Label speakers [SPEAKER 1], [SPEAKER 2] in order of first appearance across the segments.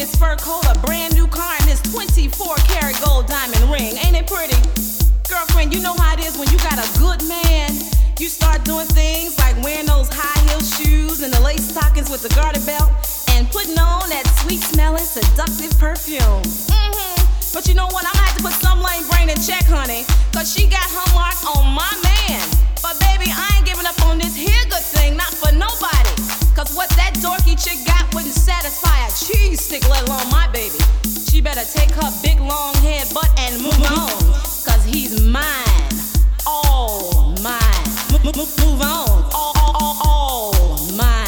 [SPEAKER 1] his fur coat, a brand new car, and his 24-karat gold diamond ring. Ain't it pretty? Girlfriend, you know how it is when you got a good man. You start doing things like wearing those high-heel shoes and the lace stockings with the garter belt and putting on that sweet-smelling, seductive perfume. But you know what? I'm gonna have to put some lame brain in check, honey, cause she got her mark on my man. But baby, I ain't giving up on this here good thing, not for nobody. Cause what that dorky chick got wouldn't satisfy a cheese stick, let alone my baby. She better take her big long head butt and move on, cause he's mine, all mine. Move on, all mine.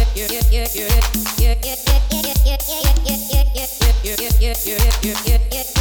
[SPEAKER 2] Yeah.